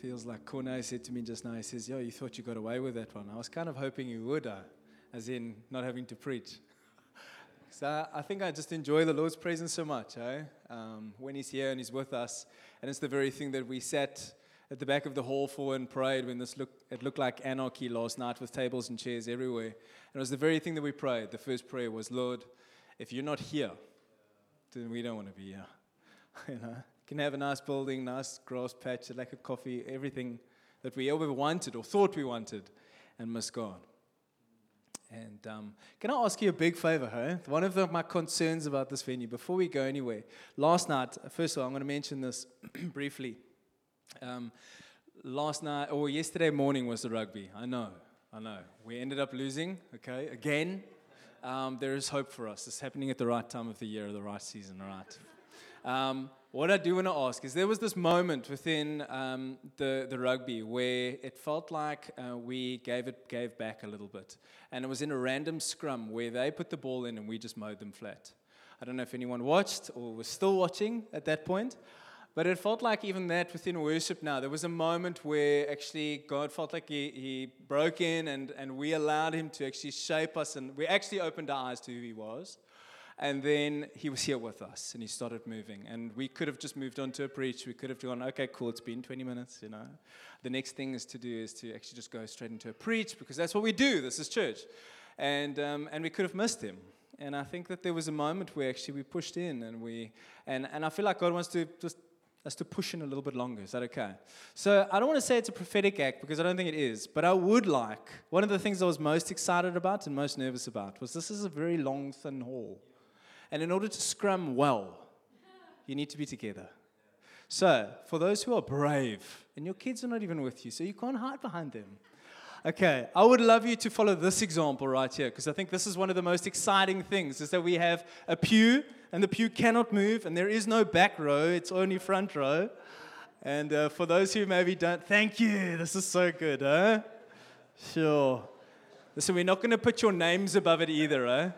feels like Cornay said to me just now, he says, yo, you thought you got away with that one. I was kind of hoping you would, as in not having to preach. So I think I just enjoy the Lord's presence so much, when He's here and He's with us. And it's the very thing that we sat at the back of the hall for and prayed when it looked like anarchy last night with tables and chairs everywhere. And it was the very thing that we prayed. The first prayer was, Lord, if you're not here, then we don't want to be here. You can have a nice building, nice grass patch, a lack of coffee, everything that we ever wanted or thought we wanted, and miss God. And can I ask you a big favor, hey? One of my concerns about this venue, before we go anywhere, last night, first of all, I'm going to mention this briefly. Last night, or yesterday morning was the rugby. I know. We ended up losing, okay, again. There is hope for us. It's happening at the right time of the year, the right season, all right? What I do want to ask is there was this moment within the rugby where it felt like we gave back a little bit. And it was in a random scrum where they put the ball in and we just mowed them flat. I don't know if anyone watched or was still watching at that point. But it felt like even that within worship now, there was a moment where actually God felt like He broke in and we allowed Him to actually shape us. And we actually opened our eyes to who He was. And then He was here with us, and He started moving. And we could have just moved on to a preach. We could have gone, okay, cool, it's been 20 minutes, The next thing is to actually just go straight into a preach, because that's what we do. This is church. And we could have missed Him. And I think that there was a moment where actually we pushed in, and I feel like God wants to just us to push in a little bit longer. Is that okay? So I don't want to say it's a prophetic act, because I don't think it is, but I would like, one of the things I was most excited about and most nervous about was this is a very long, thin hall. And in order to scrum well, you need to be together. So, for those who are brave, and your kids are not even with you, so you can't hide behind them. Okay, I would love you to follow this example right here, because I think this is one of the most exciting things, is that we have a pew, and the pew cannot move, and there is no back row, it's only front row. And for those who maybe don't, thank you, this is so good, huh? Sure. Listen, we're not going to put your names above it either, huh?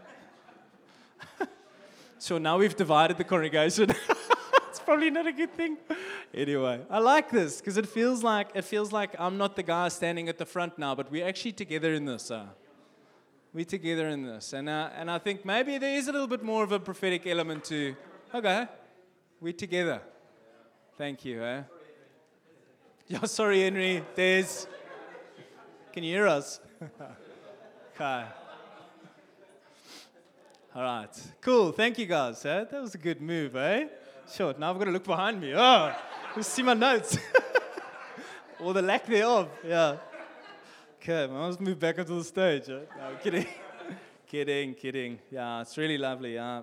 So now we've divided the congregation. It's probably not a good thing. Anyway, I like this because it feels like I'm not the guy standing at the front now, but we're actually together in this. We're together in this, and I think maybe there is a little bit more of a prophetic element to. Okay, we're together. Thank you. Yeah, sorry, Henry. Can you hear us? Okay. All right, cool. Thank you, guys. That was a good move, Sure. Now I've got to look behind me. Oh, you see my notes, or the lack thereof. Yeah. Okay, I must move back onto the stage. No, kidding. kidding. Yeah, it's really lovely. I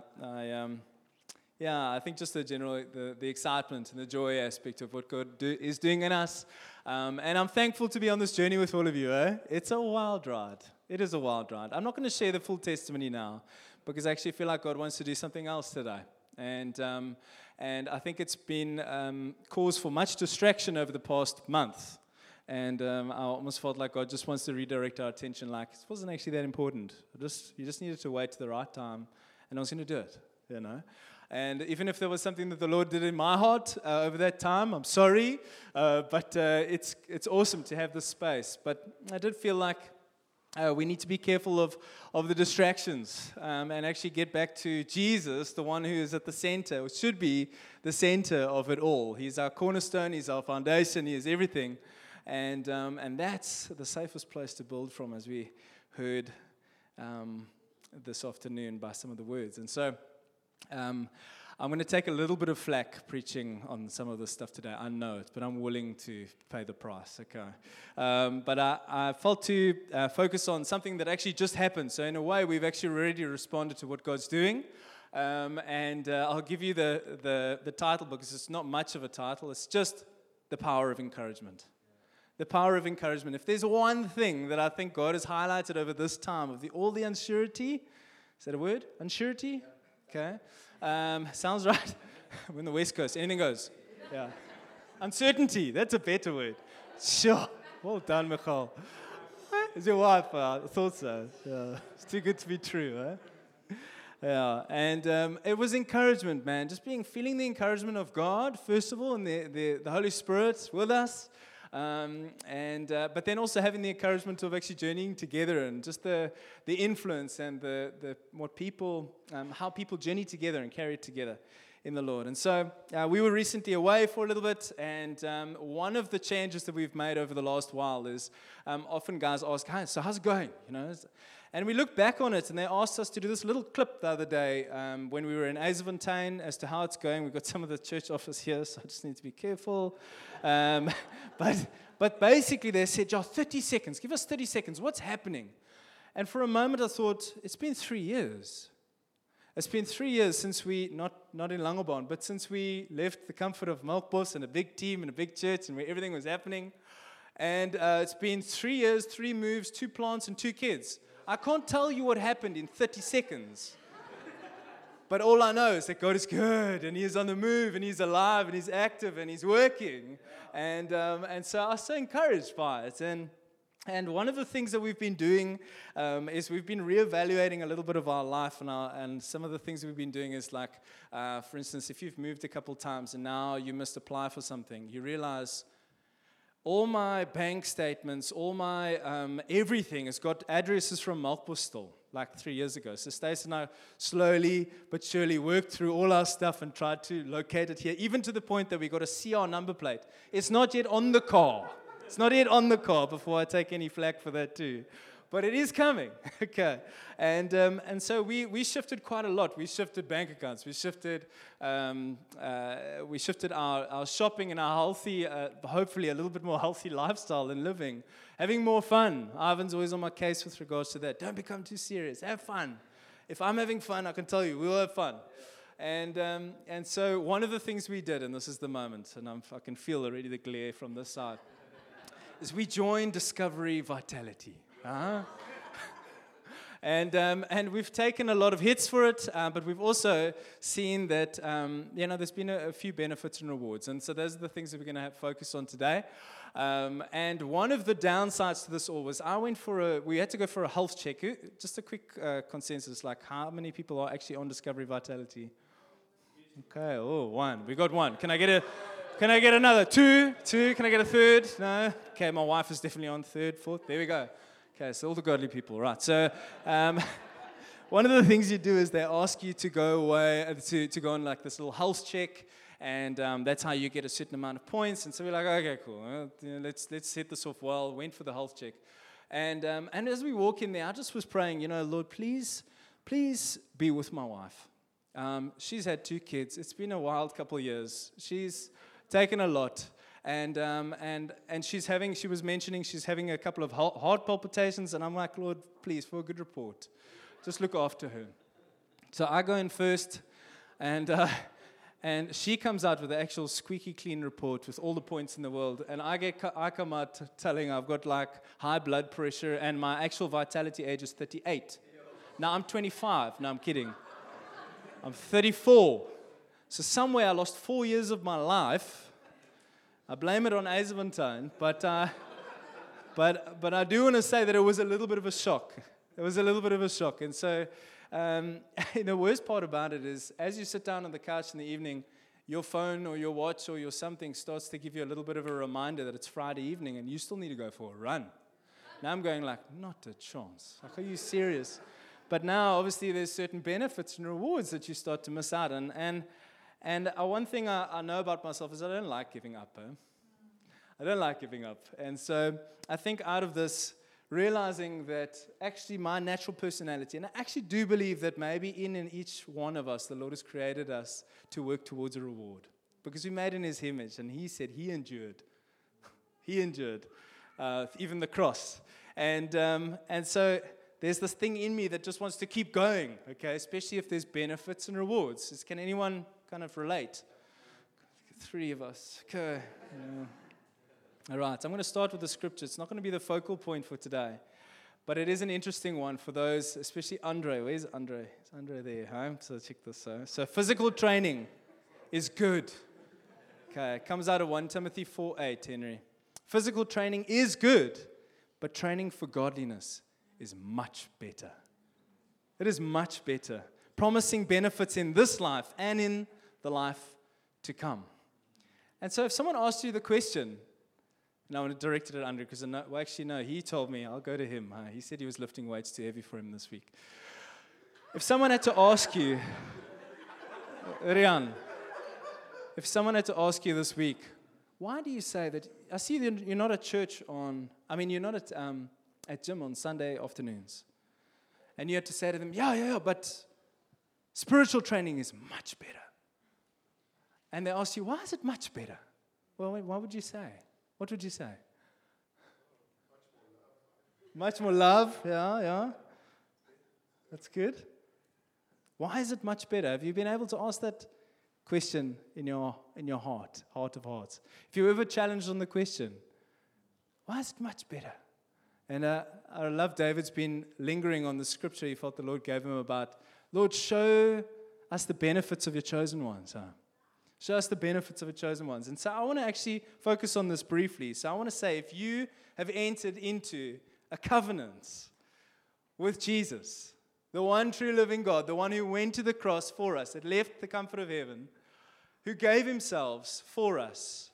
think just the general, the excitement and the joy aspect of what God is doing in us, and I'm thankful to be on this journey with all of you. It's a wild ride. It is a wild ride. I'm not going to share the full testimony now, because I actually feel like God wants to do something else today. And I think it's been cause for much distraction over the past month. And I almost felt like God just wants to redirect our attention, like it wasn't actually that important. You just needed to wait to the right time, and I was going to do it, And even if there was something that the Lord did in my heart over that time, I'm sorry, but it's awesome to have this space. But I did feel like we need to be careful of the distractions and actually get back to Jesus, the one who is at the center, or should be the center of it all. He's our cornerstone, He's our foundation, He is everything. And that's the safest place to build from, as we heard this afternoon by some of the words. And so I'm going to take a little bit of flack preaching on some of this stuff today. I know it, but I'm willing to pay the price, okay? But I felt to focus on something that actually just happened. So in a way, we've actually already responded to what God's doing. And I'll give you the title, because it's not much of a title. It's just the power of encouragement. The power of encouragement. If there's one thing that I think God has highlighted over this time of all the unsurety, is that a word? Unsurety? Okay. Sounds right. We're in the West Coast. Anything goes. Yeah. Uncertainty. That's a better word. Sure. Well done, Michal. Is your wife? I thought so. Yeah. It's too good to be true, Yeah. And it was encouragement, man. Just feeling the encouragement of God, first of all, and the Holy Spirit with us. But then also having the encouragement of actually journeying together and just the influence and how people journey together and carry it together in the Lord. And so we were recently away for a little bit, and one of the changes that we've made over the last while is often guys ask, "Hi, so how's it going?" And we look back on it, and they asked us to do this little clip the other day when we were in Azefontein as to how it's going. We've got some of the church office here, so I just need to be careful. But basically they said, "Joe, 30 seconds, give us 30 seconds, what's happening?" And for a moment I thought, it's been 3 years. It's been 3 years since we, not in Langebaan, but since we left the comfort of Melkbos and a big team and a big church and where everything was happening. And it's been 3 years, 3 moves, 2 plants, and 2 kids. I can't tell you what happened in 30 seconds. But all I know is that God is good, and He is on the move, and He's alive, and He's active, and He's working. And so I was so encouraged by it. And one of the things that we've been doing is we've been reevaluating a little bit of our life, and some of the things we've been doing is like, for instance, if you've moved a couple times and now you must apply for something, you realize all my bank statements, all my everything has got addresses from Melkbos still, like 3 years ago. So Stacey and I slowly but surely worked through all our stuff and tried to locate it here, even to the point that we got a CR number plate. It's not yet on the car. It's not yet on the car before I take any flack for that too. But it is coming, okay. And so we shifted quite a lot. We shifted bank accounts. We shifted our shopping and our healthy, hopefully a little bit more healthy lifestyle and living, having more fun. Ivan's always on my case with regards to that. Don't become too serious. Have fun. If I'm having fun, I can tell you we'll have fun. And so one of the things we did, and this is the moment, and I can feel already the glare from this side, is we joined Discovery Vitality. And we've taken a lot of hits for it, but we've also seen that there's been a few benefits and rewards, and so those are the things that we're going to focus on today. And one of the downsides to this all was we had to go for a health check. Just a quick consensus, like how many people are actually on Discovery Vitality? Okay, one. We got one. Can I get another? Two? Can I get a third? No? Okay, my wife is definitely on third, fourth. There we go. Okay, so all the godly people, right. So one of the things you do is they ask you to go away, to go on like this little health check, and that's how you get a certain amount of points. And so we're like, okay, cool. Well, let's hit this off well. Went for the health check. And as we walk in there, I just was praying, Lord, please be with my wife. She's had 2 kids. It's been a wild couple of years. She's taken a lot. And she was mentioning she's having a couple of heart palpitations, and I'm like, Lord, please, for a good report, just look after her. So I go in first, and she comes out with the actual squeaky clean report with all the points in the world, and I come out telling her I've got like high blood pressure, and my actual vitality age is 38. Now I'm 25. No, I'm kidding. I'm 34. So somewhere I lost 4 years of my life. I blame it on Azefontein, but I do want to say that it was a little bit of a shock. It was a little bit of a shock. And so the worst part about it is as you sit down on the couch in the evening, your phone or your watch or your something starts to give you a little bit of a reminder that it's Friday evening and you still need to go for a run. Now I'm going like, not a chance. Like, are you serious? But now, obviously, there's certain benefits and rewards that you start to miss out on. And one thing I know about myself is I don't like giving up. I don't like giving up. And so I think out of this, realizing that actually my natural personality, and I actually do believe that maybe in each one of us, the Lord has created us to work towards a reward. Because we're made in His image, and He said He endured. He endured, even the cross. And so there's this thing in me that just wants to keep going, okay, especially if there's benefits and rewards. Can anyone kind of relate? 3 of us. Okay. All right, I'm going to start with the scripture. It's not going to be the focal point for today, but it is an interesting one for those, especially Andre. Where's Andre? Is Andre there? Huh? So check this out. So physical training is good. Okay, it comes out of 1 Timothy 4:8, Henry. Physical training is good, but training for godliness is much better. It is much better, promising benefits in this life and in the life to come. And so if someone asks you the question, And I want to direct it at Andre because he told me, I'll go to him. He said he was lifting weights too heavy for him this week. If someone had to ask you, Rian, if someone had to ask you this week, why do you say that? I see that you're not at church you're not at gym on Sunday afternoons. And you had to say to them, yeah, but spiritual training is much better. And they ask you, why is it much better? Well, what would you say? What would you say? Much more love, yeah. That's good. Why is it much better? Have you been able to ask that question in your heart of hearts? If you ever challenged on the question, why is it much better? And I love David's been lingering on the scripture he felt the Lord gave him about, Lord, show us the benefits of your chosen ones. Show us the benefits of your chosen ones. And so I want to actually focus on this briefly. So I want to say, if you have entered into a covenant with Jesus, the one true living God, the one who went to the cross for us, that left the comfort of heaven, who gave himself for us.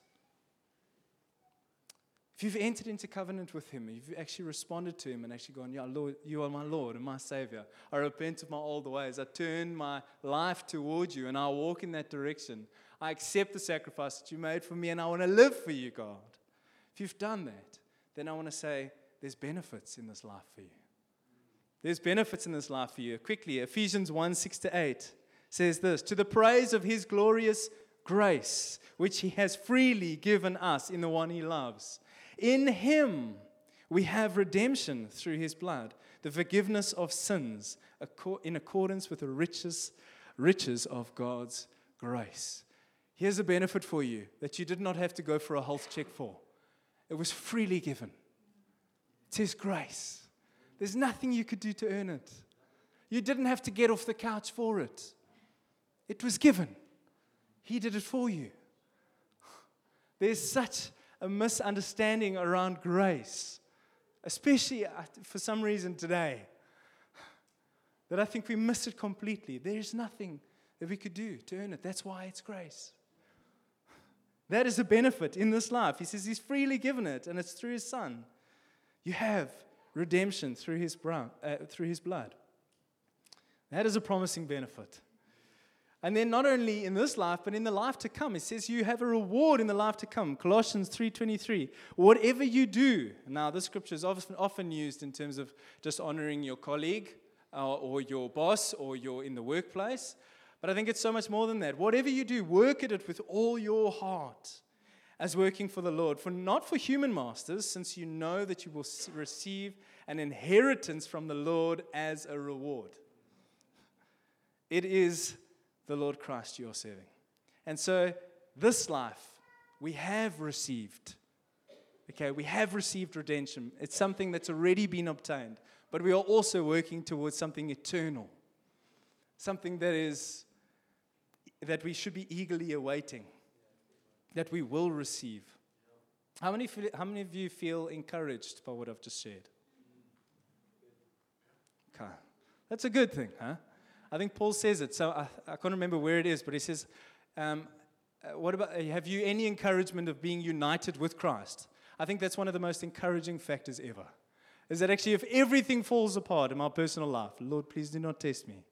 If you've entered into covenant with him, if you've actually responded to him and actually gone, yeah, Lord, you are my Lord and my Savior. I repent of my old ways. I turn my life towards you and I walk in that direction. I accept the sacrifice that you made for me and I want to live for you, God. If you've done that, then I want to say there's benefits in this life for you. There's benefits in this life for you. Quickly, Ephesians 1:6-8 says this, to the praise of his glorious grace, which he has freely given us in the one he loves. In him we have redemption through his blood, the forgiveness of sins in accordance with the riches of God's grace. Here's a benefit for you that you did not have to go for a health check for. It was freely given. It's his grace. There's nothing you could do to earn it. You didn't have to get off the couch for it. It was given. He did it for you. There's such a misunderstanding around grace, especially for some reason today, that I think we miss it completely. There's nothing that we could do to earn it. That's why it's grace. That is a benefit in this life. He says he's freely given it, and it's through his Son. You have redemption through his blood. That is a promising benefit. And then not only in this life, but in the life to come. It says you have a reward in the life to come. Colossians 3:23. Whatever you do. Now, this scripture is often used in terms of just honoring your colleague or your boss or you're in the workplace. But I think it's so much more than that. Whatever you do, work at it with all your heart as working for the Lord. Not for human masters, since you know that you will receive an inheritance from the Lord as a reward. It is the Lord Christ you are serving. And so this life, we have received. Okay, we have received redemption. It's something that's already been obtained. But we are also working towards something eternal. Something that we should be eagerly awaiting. That we will receive. How many of you feel encouraged by what I've just shared? Okay. That's a good thing, huh? I think Paul says it, so I can't remember where it is, but he says, what about, have you any encouragement of being united with Christ? I think that's one of the most encouraging factors ever. Is that actually if everything falls apart in my personal life, Lord, please do not test me.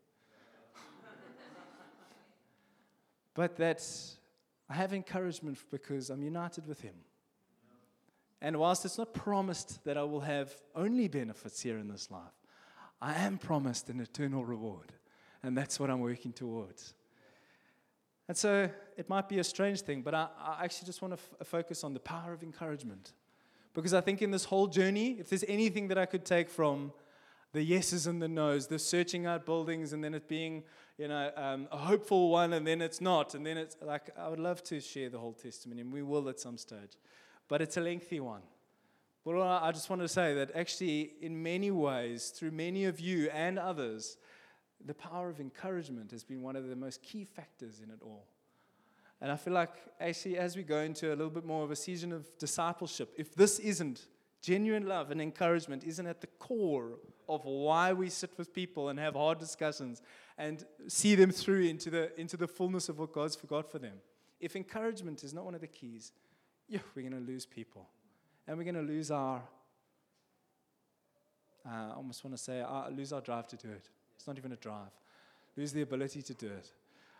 But I have encouragement because I'm united with him. And whilst it's not promised that I will have only benefits here in this life, I am promised an eternal reward. And that's what I'm working towards. And so it might be a strange thing, but I actually just want to focus on the power of encouragement. Because I think in this whole journey, if there's anything that I could take from the yeses and the nos, the searching out buildings and then it being, a hopeful one and then it's not. And then it's like, I would love to share the whole testimony and we will at some stage. But it's a lengthy one. But I just want to say that actually in many ways, through many of you and others, the power of encouragement has been one of the most key factors in it all. And I feel like actually as we go into a little bit more of a season of discipleship, if this isn't genuine love and encouragement isn't at the core of why we sit with people and have hard discussions and see them through into the fullness of what God's got for them. If encouragement is not one of the keys, we're going to lose people. and we're going to lose our, I almost want to say, lose our drive to do it. It's not even a drive. Lose the ability to do it.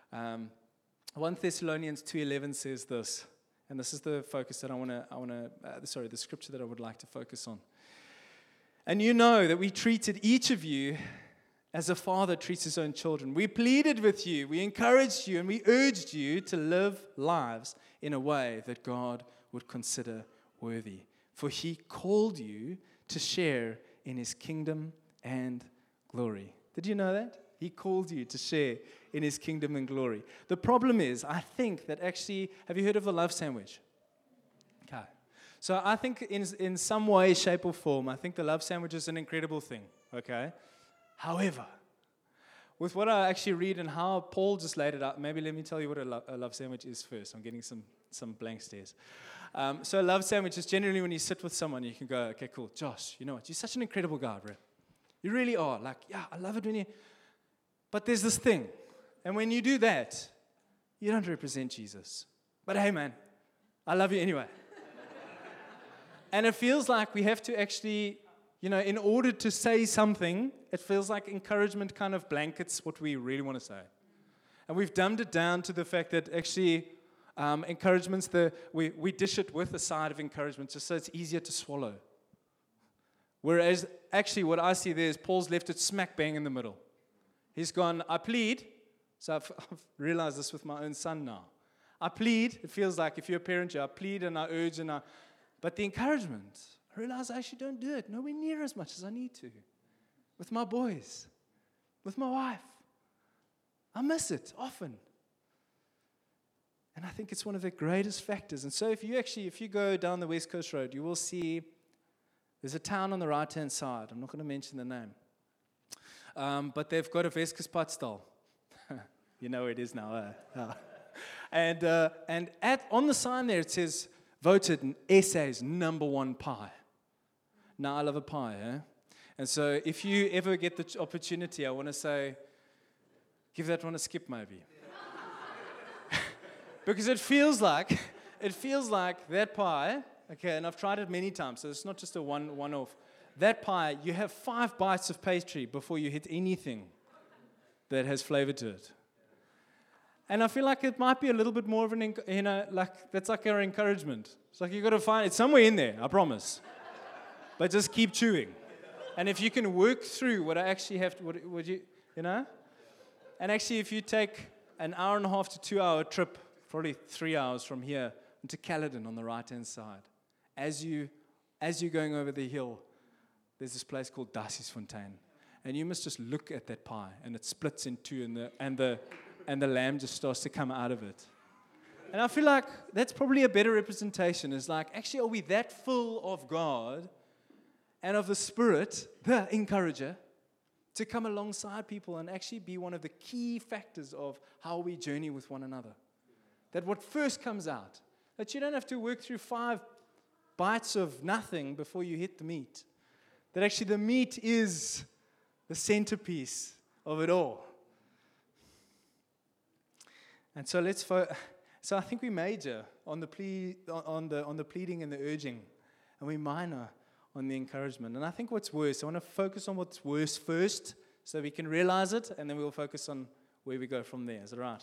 1 Thessalonians 2:11 says this, and this is the focus that the scripture that I would like to focus on. And you know that we treated each of you as a father treats his own children. We pleaded with you, we encouraged you, and we urged you to live lives in a way that God would consider worthy. For he called you to share in his kingdom and glory. Did you know that? He called you to share in his kingdom and glory. The problem is, I think that actually, have you heard of the love sandwich? Okay. So I think in some way, shape, or form, I think the love sandwich is an incredible thing, okay? However, with what I actually read and how Paul just laid it out, maybe let me tell you what a love sandwich is first. I'm getting some blank stares. So a love sandwich is generally when you sit with someone, you can go, okay, cool, Josh, you know what? You're such an incredible guy, bro. You really are. Like, yeah, I love it when you... But there's this thing. And when you do that, you don't represent Jesus. But hey, man, I love you anyway. And it feels like we have to actually, in order to say something, it feels like encouragement kind of blankets what we really want to say. And we've dumbed it down to the fact that actually encouragement's we dish it with a side of encouragement just so it's easier to swallow. Whereas actually what I see there is Paul's left it smack bang in the middle. He's gone, I plead. So I've realized this with my own son now. I plead. It feels like if you're a parent, I plead and I urge but the encouragement, I realize I actually don't do it nowhere near as much as I need to. With my boys, with my wife. I miss it often. And I think it's one of the greatest factors. And so if you go down the West Coast Road, you will see there's a town on the right-hand side. I'm not going to mention the name. But they've got a Weskuspadstal. You know where it is now. And on the sign there it says, voted SA's #1 pie. Now, I love a pie, eh? And so if you ever get the opportunity, I want to say, give that one a skip maybe. Because it feels like that pie, okay, and I've tried it many times, so it's not just a one-off. That pie, you have 5 bites of pastry before you hit anything that has flavor to it. And I feel like it might be a little bit more of an, that's like our encouragement. It's like you got to find it somewhere in there, I promise. But just keep chewing. And if you can work through what I actually have to, would you. And actually, if you take an 1.5 to 2 hour trip, probably 3 hours from here, into Caledon on the right-hand side, as you're going over the hill, there's this place called Dashiesfontein. And you must just look at that pie, and it splits in two, and the lamb just starts to come out of it. And I feel like that's probably a better representation. Is like, actually, are we that full of God and of the Spirit, the encourager, to come alongside people and actually be one of the key factors of how we journey with one another? That what first comes out, that you don't have to work through 5 bites of nothing before you hit the meat. That actually the meat is the centerpiece of it all. And so so I think we major on the pleading and the urging, and we minor on the encouragement. And I think what's worse, I want to focus on what's worse first, so we can realize it, and then we'll focus on where we go from there. Is that right?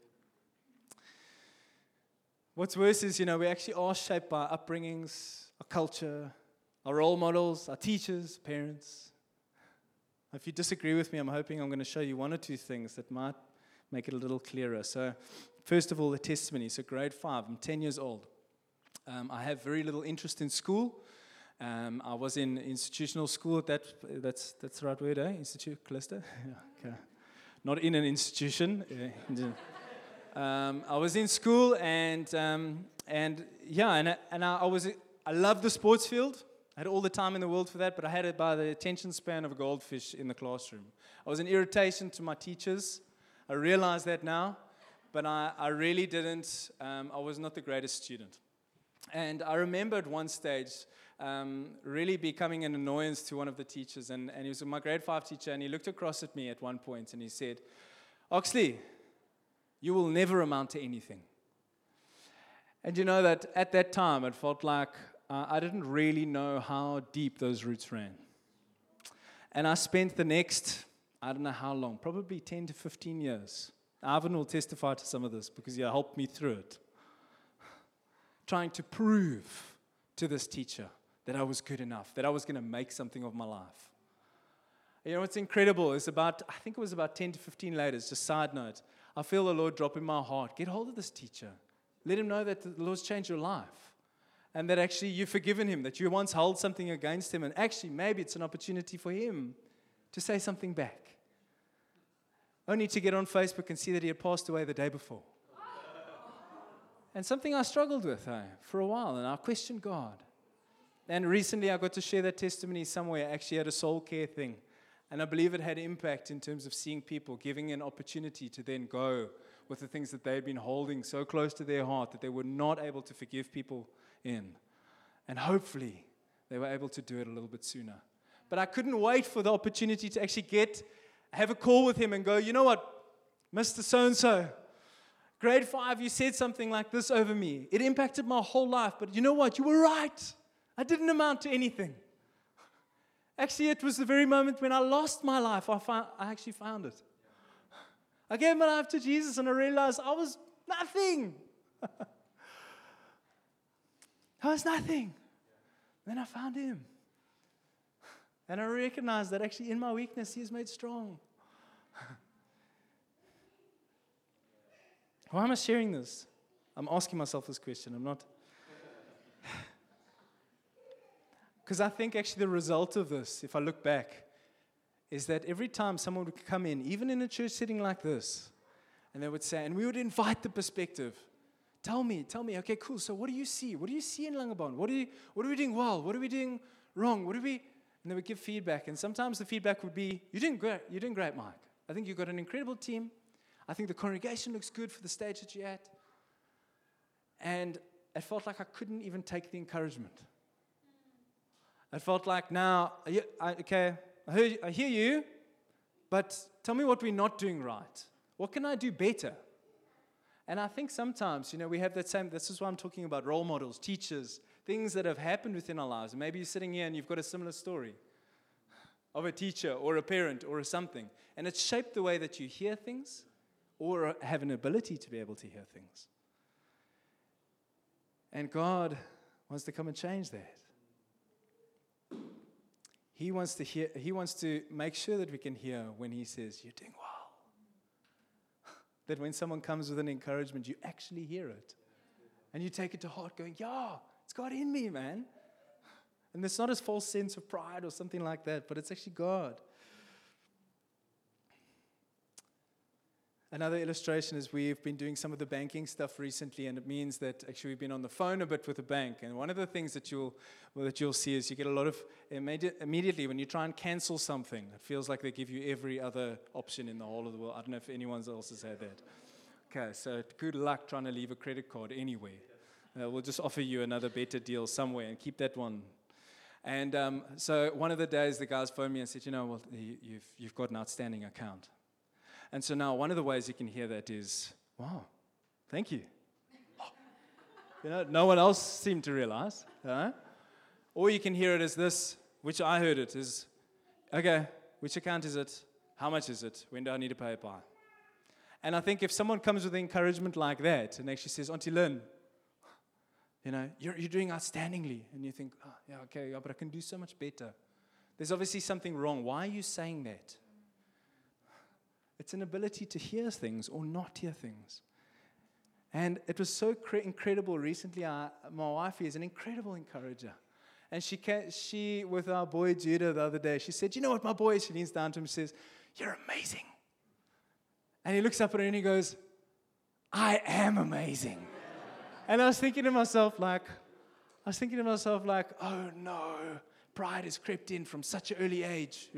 What's worse is, we actually are shaped by our upbringings, our culture, our role models, our teachers, parents. If you disagree with me, I'm hoping I'm going to show you 1 or 2 things that might make it a little clearer. So, first of all, the testimony. So, grade 5, I'm 10 years old. I have very little interest in school. I was in institutional school at that's the right word, eh? Institute, cluster? Yeah, okay. Not in an institution. I was in school, and I loved the sports field. I had all the time in the world for that, but I had it by the attention span of a goldfish in the classroom. I was an irritation to my teachers. I realize that now, but I really didn't. I was not the greatest student. And I remember at one stage really becoming an annoyance to one of the teachers, and he was my grade 5 teacher, and he looked across at me at one point, and he said, "Oxley, you will never amount to anything." And you know that at that time, it felt like I didn't really know how deep those roots ran. And I spent the next, I don't know how long, probably 10 to 15 years. Ivan will testify to some of this because he helped me through it. Trying to prove to this teacher that I was good enough, that I was going to make something of my life. You know what's incredible is I think it was about 10 to 15 letters, just side note. I feel the Lord drop in my heart, get hold of this teacher. Let him know that the Lord's changed your life. And that actually you've forgiven him, that you once held something against him. And actually maybe it's an opportunity for him to say something back. Only to get on Facebook and see that he had passed away the day before. And something I struggled with for a while, and I questioned God. And recently I got to share that testimony somewhere. I actually had a soul care thing. And I believe it had impact in terms of seeing people, giving an opportunity to then go with the things that they had been holding so close to their heart that they were not able to forgive people in. And hopefully they were able to do it a little bit sooner. But I couldn't wait for the opportunity to actually have a call with him and go, you know what, Mr. So-and-so, grade 5, you said something like this over me. It impacted my whole life, but you know what, you were right. I didn't amount to anything. Actually, it was the very moment when I lost my life, I actually found it. I gave my life to Jesus and I realized I was nothing. I was nothing. Then I found him. And I recognized that actually in my weakness, he is made strong. Why am I sharing this? I'm asking myself this question. I'm not. Because I think actually the result of this, if I look back, is that every time someone would come in, even in a church setting like this, and they would say, and we would invite the perspective. Tell me, okay, cool, so what do you see? What do you see in Langebaan? What are we doing well? What are we doing wrong? And they would give feedback, and sometimes the feedback would be, you're doing great, Mike. I think you've got an incredible team. I think the congregation looks good for the stage that you're at. And it felt like I couldn't even take the encouragement. It felt like, now, okay, I hear you, but tell me what we're not doing right. What can I do better? And I think sometimes, we have this is why I'm talking about role models, teachers, things that have happened within our lives. Maybe you're sitting here and you've got a similar story of a teacher or a parent or something. And it's shaped the way that you hear things or have an ability to be able to hear things. And God wants to come and change that. He wants to make sure that we can hear when he says, you're doing well. That when someone comes with an encouragement, you actually hear it. And you take it to heart going, yeah, it's God in me, man. And it's not a false sense of pride or something like that, but it's actually God. Another illustration is we've been doing some of the banking stuff recently, and it means that actually we've been on the phone a bit with the bank. And one of the things that you'll see is you get a lot of, immediately when you try and cancel something, it feels like they give you every other option in the whole of the world. I don't know if anyone else has had that. Okay, so good luck trying to leave a credit card anywhere. We'll just offer you another better deal somewhere and keep that one. And so one of the days the guys phoned me and said, you've got an outstanding account. And so now one of the ways you can hear that is, wow, thank you. No one else seemed to realize. Or you can hear it as this, which I heard it, is, okay, which account is it? How much is it? When do I need to pay it by? And I think if someone comes with encouragement like that and actually says, Auntie Lynn, you're doing outstandingly. And you think, but I can do so much better. There's obviously something wrong. Why are you saying that? It's an ability to hear things or not hear things. And it was so incredible. Recently, my wife is an incredible encourager. And she, with our boy Judah the other day, she said, you know what, my boy, she leans down to him and says, you're amazing. And he looks up at her and he goes, I am amazing. And I was thinking to myself like, oh no, pride has crept in from such an early age,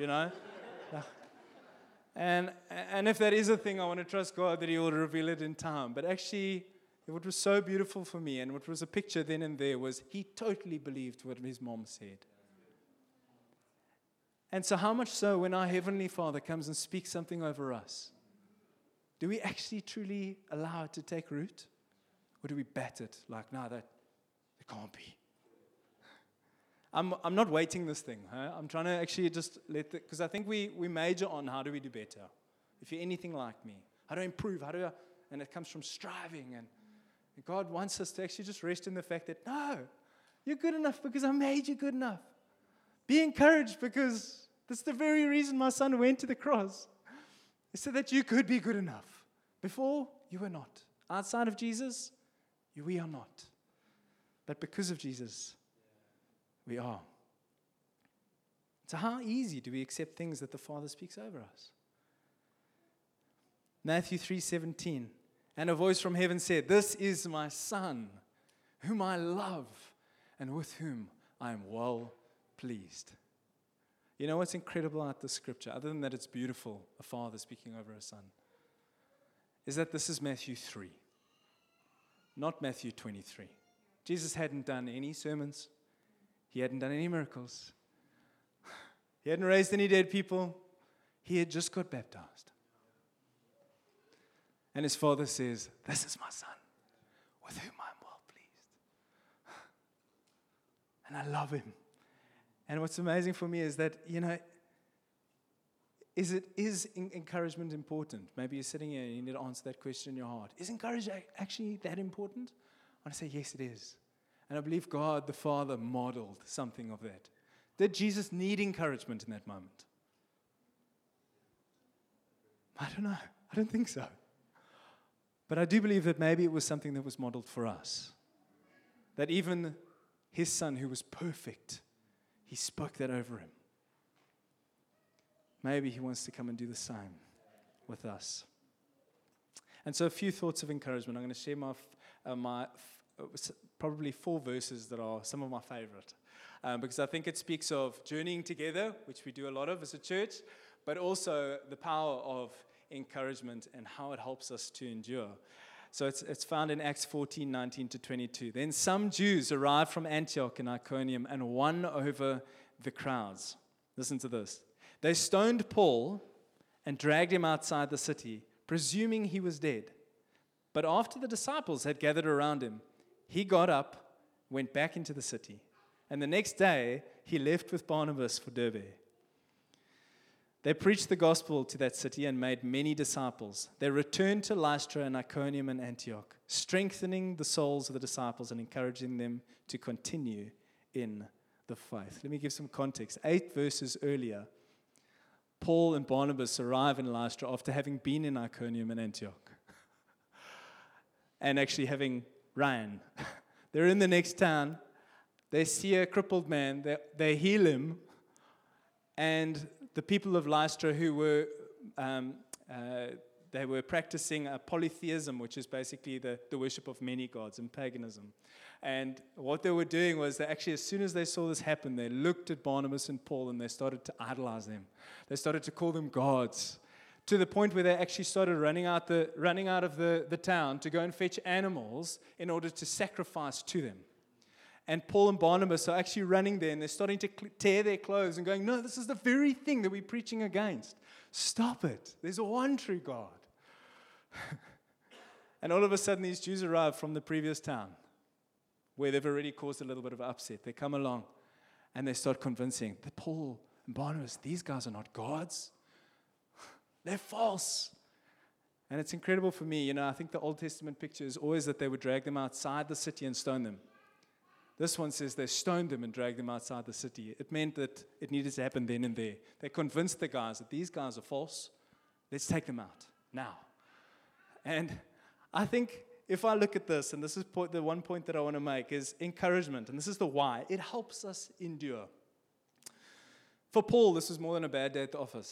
And if that is a thing, I want to trust God that he will reveal it in time. But actually, what was so beautiful for me, and what was a picture then and there, was he totally believed what his mom said. And so how much so when our Heavenly Father comes and speaks something over us, do we actually truly allow it to take root? Or do we bat it like, no, that can't be? I'm not weighting this thing. Huh? I'm trying to actually just because I think we major on how do we do better. If you're anything like me, how do I improve? And it comes from striving. And God wants us to actually just rest in the fact that, no, you're good enough because I made you good enough. Be encouraged because that's the very reason my son went to the cross. It's so that you could be good enough. Before, you were not. Outside of Jesus, we are not. But because of Jesus, we are. So how easy do we accept things that the Father speaks over us? Matthew 3:17, and a voice from heaven said, "This is my Son, whom I love, and with whom I am well pleased." You know what's incredible about this scripture, other than that it's beautiful, a father speaking over a son, is that this is Matthew 3, not Matthew 23. Jesus hadn't done any sermons. He hadn't done any miracles. He hadn't raised any dead people. He had just got baptized. And his father says, "This is my son, with whom I'm well pleased." And I love him. And what's amazing for me is that, is encouragement important? Maybe you're sitting here and you need to answer that question in your heart. Is encouragement actually that important? I want to say, yes, it is. And I believe God, the Father, modeled something of that. Did Jesus need encouragement in that moment? I don't know. I don't think so. But I do believe that maybe it was something that was modeled for us. That even his son, who was perfect, he spoke that over him. Maybe he wants to come and do the same with us. And so a few thoughts of encouragement. I'm going to share my probably 4 verses that are some of my favorite. Because I think it speaks of journeying together, which we do a lot of as a church, but also the power of encouragement and how it helps us to endure. So it's found in Acts 14:19-22. Then some Jews arrived from Antioch and Iconium and won over the crowds. Listen to this. They stoned Paul and dragged him outside the city, presuming he was dead. But after the disciples had gathered around him, he got up, went back into the city. And the next day, he left with Barnabas for Derbe. They preached the gospel to that city and made many disciples. They returned to Lystra and Iconium and Antioch, strengthening the souls of the disciples and encouraging them to continue in the faith. Let me give some context. 8 verses earlier, Paul and Barnabas arrive in Lystra after having been in Iconium and Antioch and actually having ran. They're in the next town. They see a crippled man. They heal him. And the people of Lystra who were, they were practicing polytheism, which is basically the worship of many gods and paganism. And what they were doing was that actually as soon as they saw this happen, they looked at Barnabas and Paul and they started to idolize them. They started to call them gods, to the point where they actually started running out of the town to go and fetch animals in order to sacrifice to them. And Paul and Barnabas are actually running there, and they're starting to tear their clothes and going, "No, this is the very thing that we're preaching against. Stop it. There's a one true God." And all of a sudden, these Jews arrive from the previous town, where they've already caused a little bit of upset. They come along, and they start convincing that Paul and Barnabas, these guys are not gods. They're false. And it's incredible for me. I think the Old Testament picture is always that they would drag them outside the city and stone them. This one says they stoned them and dragged them outside the city. It meant that it needed to happen then and there. They convinced the guys that these guys are false. Let's take them out now. And I think if I look at this, and this is the one point that I want to make, is encouragement. And this is the why. It helps us endure. For Paul, this was more than a bad day at the office.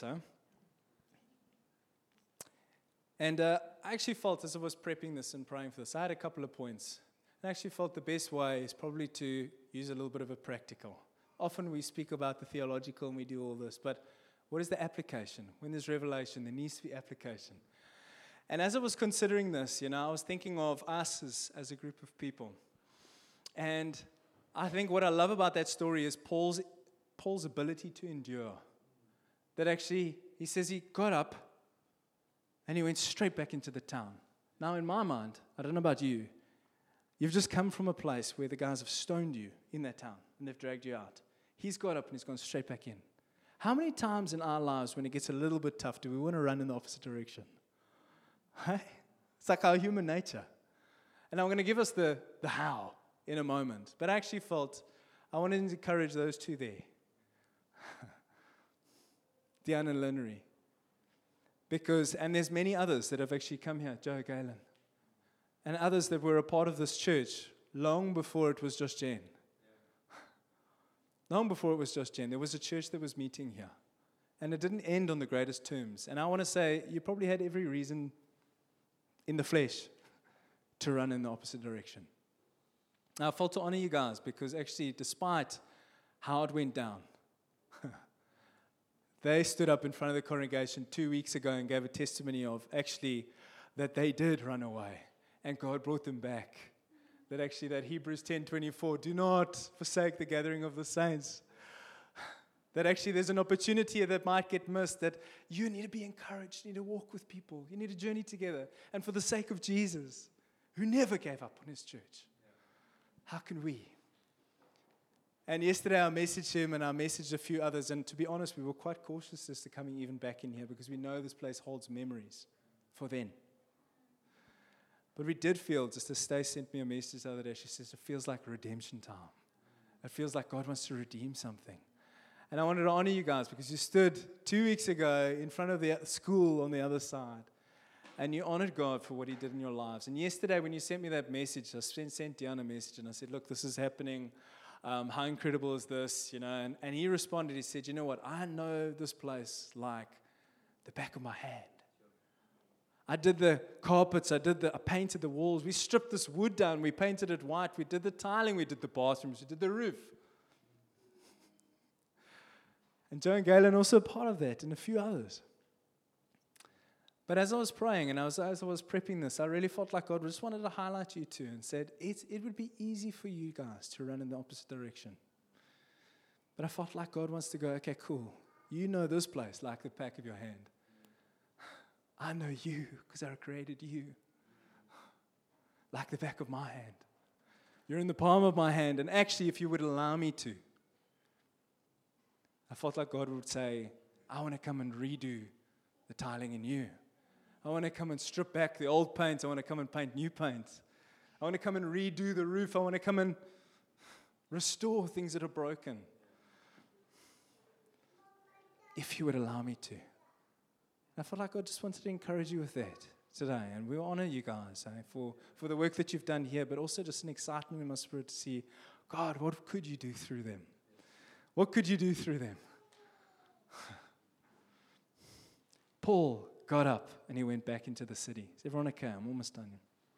And I actually felt, as I was prepping this and praying for this, I had a couple of points. I actually felt the best way is probably to use a little bit of a practical. Often we speak about the theological and we do all this, but what is the application? When there's revelation, there needs to be application. And as I was considering this, I was thinking of us as a group of people. And I think what I love about that story is Paul's ability to endure. That actually, he says he got up and he went straight back into the town. Now in my mind, I don't know about you, you've just come from a place where the guys have stoned you in that town and they've dragged you out. He's got up and he's gone straight back in. How many times in our lives when it gets a little bit tough do we want to run in the opposite direction? Right? It's like our human nature. And I'm going to give us the how in a moment. But I actually felt I wanted to encourage those two there. Diane and Linery. And there's many others that have actually come here, Joe Galen, and others that were a part of this church long before it was just Jen. Long before it was just Jen, there was a church that was meeting here. And it didn't end on the greatest terms. And I want to say, you probably had every reason in the flesh to run in the opposite direction. Now, I felt to honor you guys because actually, despite how it went down, they stood up in front of the congregation 2 weeks ago and gave a testimony of actually that they did run away and God brought them back. That Hebrews 10:24, do not forsake the gathering of the saints. That actually there's an opportunity that might get missed, that you need to be encouraged, you need to walk with people, you need to journey together. And for the sake of Jesus, who never gave up on his church, how can we? And yesterday I messaged him and I messaged a few others, and to be honest, we were quite cautious as to coming even back in here because we know this place holds memories for then. But we did feel, just as Stacey sent me a message the other day, she says, it feels like redemption time. It feels like God wants to redeem something. And I wanted to honor you guys because you stood 2 weeks ago in front of the school on the other side and you honored God for what he did in your lives. And yesterday when you sent me that message, I sent Diana a message and I said, look, this is happening. How incredible is this? You know, and he responded, he said, you know what? I know this place like the back of my hand. I did the carpets, I painted the walls. We stripped this wood down, we painted it white. We did the tiling, we did the bathrooms, we did the roof. And Joe and Galen also a part of that, and a few others. But as I was praying and as I was prepping this, I really felt like God just wanted to highlight you two and said, it would be easy for you guys to run in the opposite direction. But I felt like God wants to go, okay, cool. You know this place like the back of your hand. I know you because I created you like the back of my hand. You're in the palm of my hand. And actually, if you would allow me to, I felt like God would say, I want to come and redo the tiling in you. I want to come and strip back the old paint. I want to come and paint new paint. I want to come and redo the roof. I want to come and restore things that are broken. If you would allow me to. I felt like God just wanted to encourage you with that today. And we honor you guys for the work that you've done here, but also just an excitement in my spirit to see, God, what could you do through them? What could you do through them? Paul got up and he went back into the city. Is everyone okay? I'm almost done.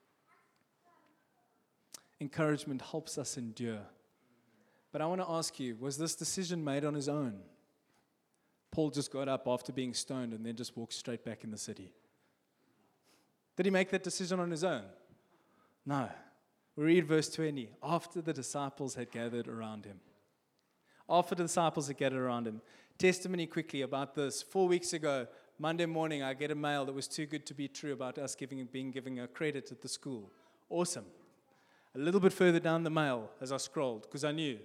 Encouragement helps us endure. But I want to ask you, was this decision made on his own? Paul just got up after being stoned and then just walked straight back in the city. Did he make that decision on his own? No. We read verse 20. After the disciples had gathered around him. After the disciples had gathered around him. Testimony quickly about this. 4 weeks ago, Monday morning, I get a mail that was too good to be true about us being given a credit at the school. Awesome. A little bit further down the mail as I scrolled, because I knew.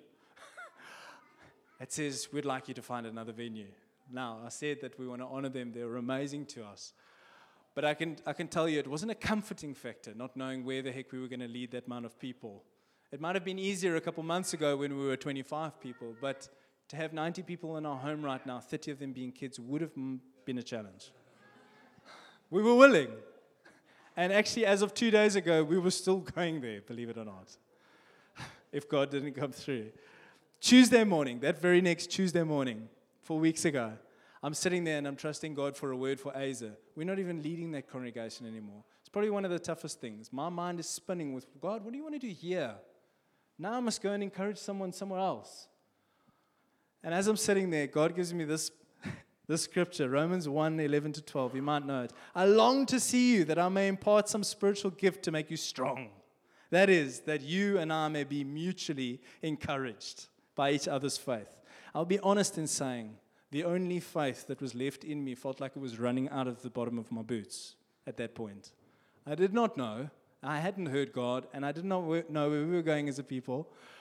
It says, we'd like you to find another venue. Now, I said that we want to honor them. They were amazing to us. But I can tell you, it wasn't a comforting factor, not knowing where the heck we were going to lead that amount of people. It might have been easier a couple months ago when we were 25 people, but to have 90 people in our home right now, 30 of them being kids, would have been a challenge. We were willing. And actually, as of 2 days ago, we were still going there, believe it or not, if God didn't come through. Tuesday morning, that very next Tuesday morning, 4 weeks ago, I'm sitting there and I'm trusting God for a word for Asa. We're not even leading that congregation anymore. It's probably one of the toughest things. My mind is spinning with, God, what do you want to do here? Now I must go and encourage someone somewhere else. And as I'm sitting there, God gives me this scripture, Romans 1:11-12. You might know it. I long to see you that I may impart some spiritual gift to make you strong. That is, that you and I may be mutually encouraged by each other's faith. I'll be honest in saying, the only faith that was left in me felt like it was running out of the bottom of my boots at that point. I did not know. I hadn't heard God, and I did not know where we were going as a people.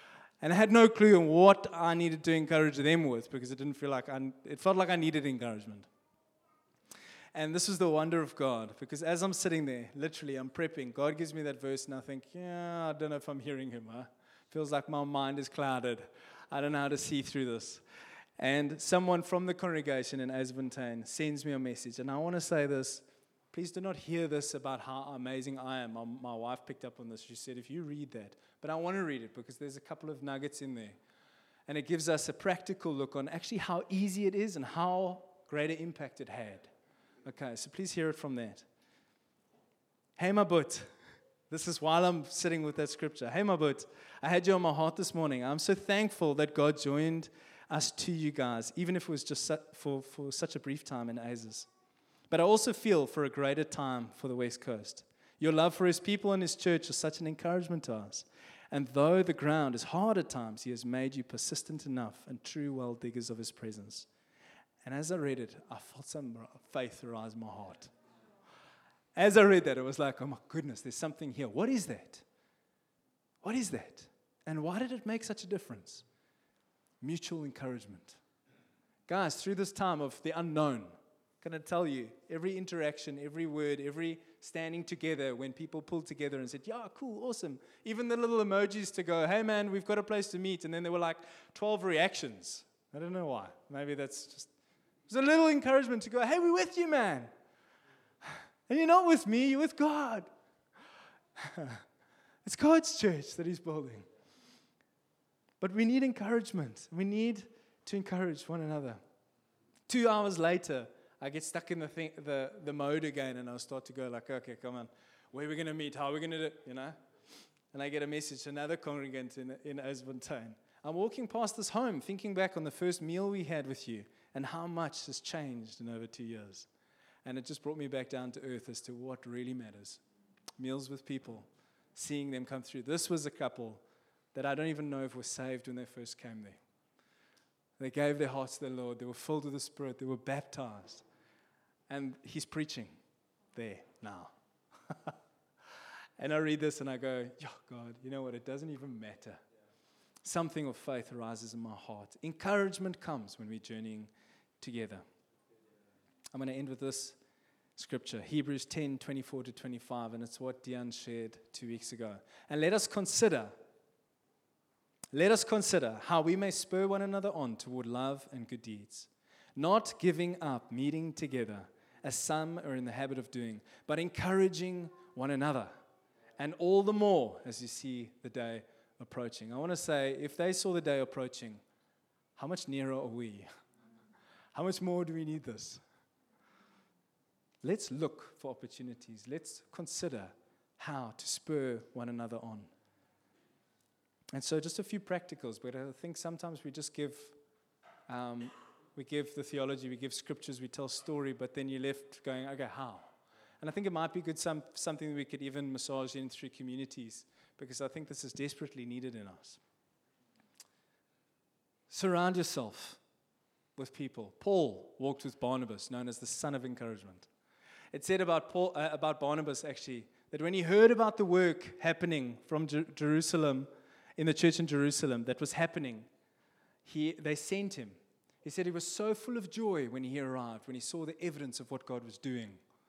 And I had no clue on what I needed to encourage them with because it didn't feel like it felt like I needed encouragement. And this is the wonder of God, because as I'm sitting there, literally, I'm prepping. God gives me that verse, and I think, yeah, I don't know if I'm hearing Him. Feels like my mind is clouded. I don't know how to see through this. And someone from the congregation in Asbuntain sends me a message, and I want to say this. Please do not hear this about how amazing I am. My wife picked up on this. She said, if you read that, but I want to read it because there's a couple of nuggets in there. And it gives us a practical look on actually how easy it is and how great an impact it had. Okay, so please hear it from that. Hey, my butt. This is while I'm sitting with that scripture. Hey, my butt. I had you on my heart this morning. I'm so thankful that God joined us to you guys, even if it was just for such a brief time in Aziz. But I also feel for a greater time for the West Coast. Your love for His people and His church is such an encouragement to us. And though the ground is hard at times, He has made you persistent enough and true well diggers of His presence. And as I read it, I felt some faith arise in my heart. As I read that, it was like, oh my goodness, there's something here. What is that? What is that? And why did it make such a difference? Mutual encouragement. Guys, through this time of the unknown, can I tell you, every interaction, every word, every standing together, when people pulled together and said, yeah, cool, awesome. Even the little emojis to go, hey man, we've got a place to meet. And then there were like 12 reactions. I don't know why. Maybe that's just, it was a little encouragement to go, hey, we're with you, man. And you're not with me, you're with God. It's God's church that He's building. But we need encouragement. We need to encourage one another. 2 hours later, I get stuck in the mode again, and I'll start to go like, okay, come on, where are we going to meet? How are we going to do, And I get a message, another congregant in Asbuntain. I'm walking past this home, thinking back on the first meal we had with you, and how much has changed in over 2 years. And it just brought me back down to earth as to what really matters. Meals with people, seeing them come through. This was a couple that I don't even know if were saved when they first came there. They gave their hearts to the Lord. They were filled with the Spirit. They were baptized. And He's preaching there now. And I read this and I go, yeah, God, you know what? It doesn't even matter. Something of faith arises in my heart. Encouragement comes when we're journeying together. I'm going to end with this scripture, Hebrews 10:24-25, and it's what Dion shared 2 weeks ago. And let us consider how we may spur one another on toward love and good deeds, not giving up meeting together, as some are in the habit of doing, but encouraging one another, and all the more as you see the day approaching. I want to say, if they saw the day approaching, how much nearer are we? How much more do we need this? Let's look for opportunities. Let's consider how to spur one another on. And so just a few practicals, but I think sometimes we just give the theology, we give scriptures, we tell story, but then you're left going, okay, how? And I think it might be good something that we could even massage in through communities, because I think this is desperately needed in us. Surround yourself with people. Paul walked with Barnabas, known as the son of encouragement. It said about Barnabas, actually, that when he heard about the work happening from Jerusalem, in the church in Jerusalem, that was happening, they sent him. He said he was so full of joy when he arrived, when he saw the evidence of what God was doing.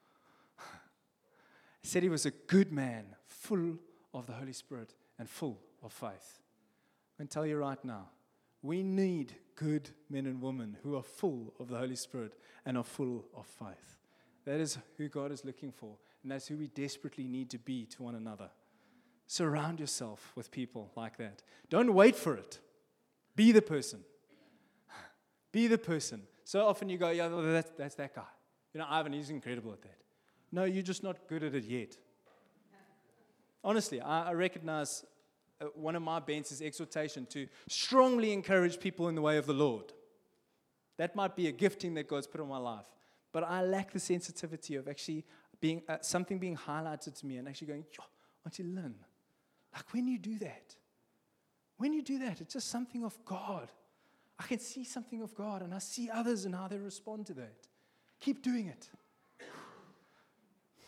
He said he was a good man, full of the Holy Spirit and full of faith. I can tell you right now, we need good men and women who are full of the Holy Spirit and are full of faith. That is who God is looking for, and that's who we desperately need to be to one another. Surround yourself with people like that. Don't wait for it. Be the person. Be the person. So often you go, yeah, that's that guy. Ivan, he's incredible at that. No, you're just not good at it yet. Honestly, I recognize one of my bents is exhortation to strongly encourage people in the way of the Lord. That might be a gifting that God's put on my life. But I lack the sensitivity of actually being something being highlighted to me and actually going, yo, aren't you learn? Like when you do that, it's just something of God. I can see something of God, and I see others and how they respond to that. Keep doing it.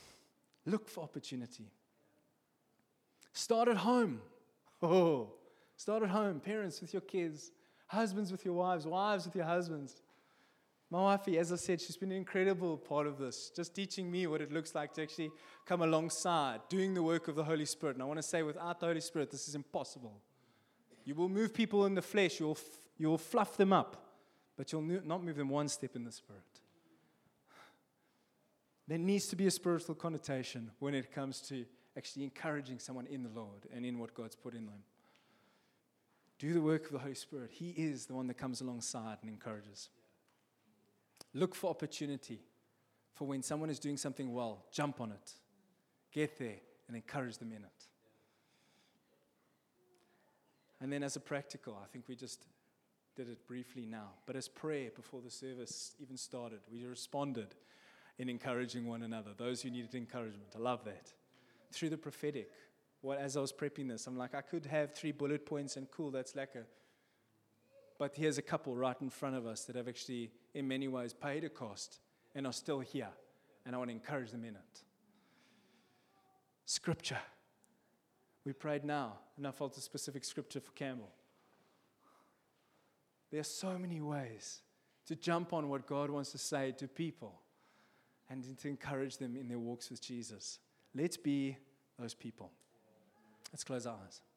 Look for opportunity. Start at home. Start at home, parents with your kids, husbands with your wives, wives with your husbands. My wifey, as I said, she's been an incredible part of this, just teaching me what it looks like to actually come alongside, doing the work of the Holy Spirit. And I want to say, without the Holy Spirit, this is impossible. You will move people in the flesh, you will fluff them up, but you'll not move them one step in the Spirit. There needs to be a spiritual connotation when it comes to actually encouraging someone in the Lord and in what God's put in them. Do the work of the Holy Spirit. He is the one that comes alongside and encourages. Look for opportunity for when someone is doing something well. Jump on it. Get there and encourage them in it. And then as a practical, I think we just did it briefly now, but as prayer before the service even started, we responded in encouraging one another, those who needed encouragement. I love that. Through the prophetic, as I was prepping this, I'm like, I could have 3 bullet points and cool, that's lekker. But here's a couple right in front of us that have actually, in many ways, paid a cost and are still here. And I want to encourage them in it. Scripture. We prayed now, and I felt a specific scripture for Campbell. There are so many ways to jump on what God wants to say to people and to encourage them in their walks with Jesus. Let's be those people. Let's close our eyes.